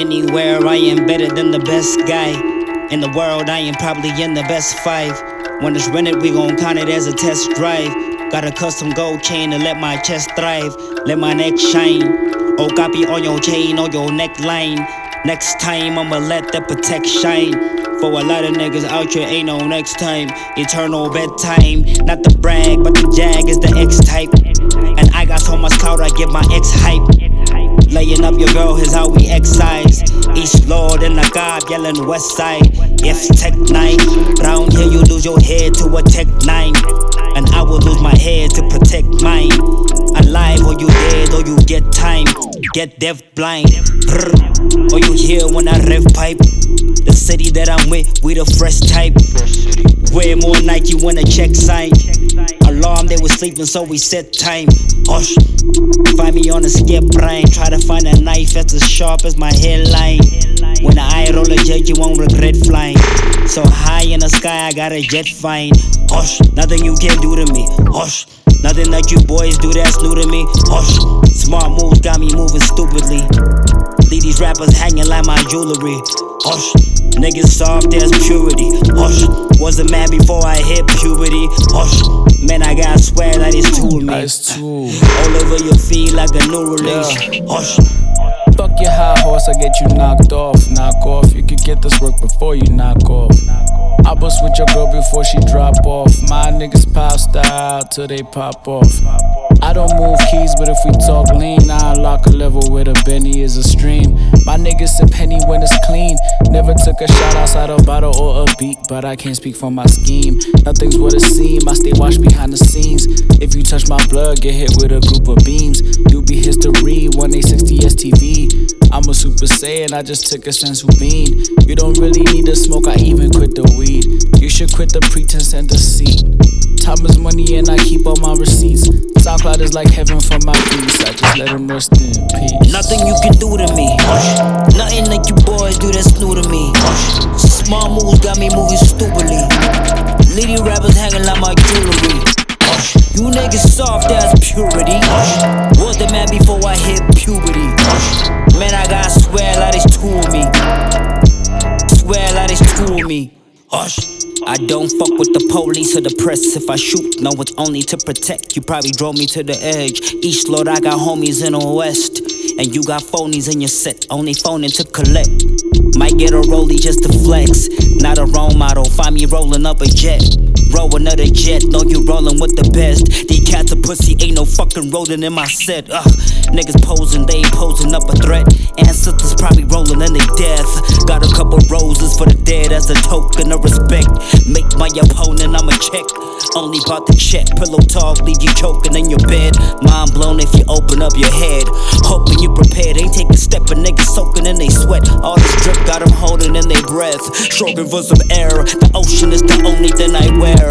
Anywhere I am better than the best guy. In the world I am probably in the best 5. When it's rented we gon' count it as a test drive. Got a custom gold chain to let my chest thrive. Let my neck shine. Oh, copy on your chain or your neckline. Next time I'ma let the protect shine. For a lot of niggas out here ain't no next time. Eternal bedtime. Not the brag but the jag is the X type. And I got so much clout I give my ex hype. Laying up your girl is how we excise. East Lord and the God yelling West Side. If Tech 9. Round here you lose your head to a Tech 9. And I will lose my head to protect mine. Alive or you dead or you get time. Get deaf blind. Or you hear when I rev pipe. The city that I'm with, we the fresh type. Way more Nike when a check sign. Alarm, they was sleeping so we set time. Hush. Find me on a skip brain. Try to find a knife that's as sharp as my hairline. When I roll a jet, you won't regret flying. So high in the sky, I got a jet fine. Hush, nothing you can do to me. Hush, nothing that you boys do that's new to me. Hush, smart moves got me moving stupidly. Leave these rappers hanging like my jewelry. Hush, niggas soft as purity. Hush, was a man before I hit puberty. Hush, man I got swag like it's two of me. All over your feet like a new release. Hush. Fuck your high horse, I get you knocked off. Knock off, you could get this work before you knock off. I bust with your girl before she drop off. My niggas pop style till they pop off. I don't move keys, but if we talk lean, I unlock a level where the Benny is a stream. My niggas sip penny when it's clean. Never took a shot outside a bottle or a beat, but I can't speak for my scheme. Nothing's what it seems, I stay washed behind the scenes. If you touch my blood, get hit with a group of beams. You be history, 1860 STV. I'm a super saiyan, I just took a sensu bean. You don't really need to smoke, I even quit the weed. You should quit the pretense and deceit. Time is money and I keep all my receipts. SoundCloud is like heaven for my peace. I just let him rest in peace. Nothing you can do to me. Nothing that you boys do that's new to me. Small moves got me moving stupidly. Lady rappers hanging like my jewelry. You niggas soft as purity. Was the man before I hit puberty. Man, I got swear like it's two of me. Swear like it's two of me. Hush. I don't fuck with the police or the press. If I shoot, no, it's only to protect. You probably drove me to the edge. East Lord, I got homies in the west. And you got phonies in your set, only phoning to collect. Might get a rollie just to flex. Not a role model, find me rolling up a jet. Roll another jet, know you rolling with the best. These cats a pussy, ain't no fucking rolling in my set. Niggas posing, they posing up a threat. Ancestors probably rolling in their death. Got a couple roses for the dead as a token of respect. Make my opponent, I'ma check. Only about to check, pillow talk, leave you choking in your bed. Mind blown if you open up your head. Hoping you prepared, ain't take a step, a nigga soaking in they sweat. All this drip got them holding in their breath. Strobing for some air, the ocean is the only thing I wear.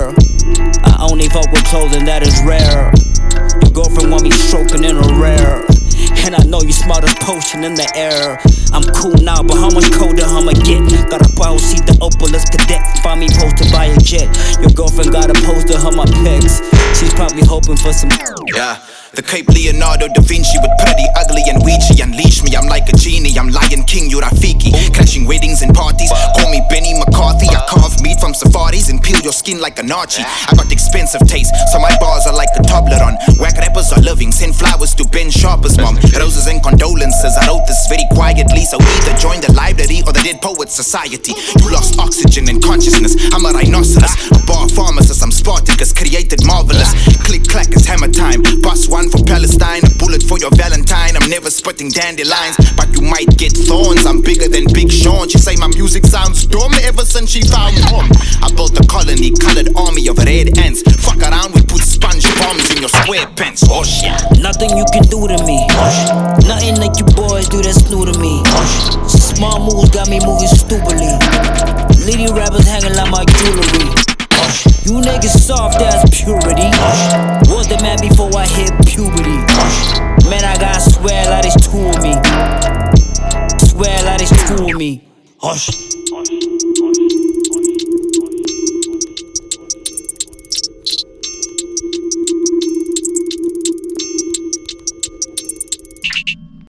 I only fuck with clothing that is rare. Your girlfriend want me stroking in her rare. And I know you smell this potion in the air. I'm cool now, but how much colder I'ma get? Got a bow, see the Opalus cadet. Find me posted by a jet. Your girlfriend got a poster of my pecs. She's probably hoping for some. Yeah. The Cape Leonardo da Vinci with pretty ugly and Ouija. Unleash me, I'm like a genie, I'm Lion King, you're Rafiki. Crashing weddings and parties, call me Benny McCarthy. I carve meat from safaris and peel your skin like a Nachi. I got expensive taste, so my bars are like a Toblerone. Whack rappers are living, send flowers to Ben Sharper's mom. Roses and condolences, I wrote this very quietly. So either join the library or the Dead Poets Society. You lost oxygen and consciousness, I'm a rhinoceros. A bar pharmacist, I'm Spartacus, created marvelous. Click clack, it's hammer time, bust one for Palestine, a bullet for your Valentine. I'm never spitting dandelions, but you might get thorns. I'm bigger than Big Sean. She say my music sounds dumb ever since she found home. I built a colony, colored army of red ants. Fuck around, we put sponge bombs in your square pants. Oh shit. Nothing you can do to me. Nothing that you boys do that's new to me. Small moves got me moving stupidly. Lady rappers hanging like my jewelry. You niggas soft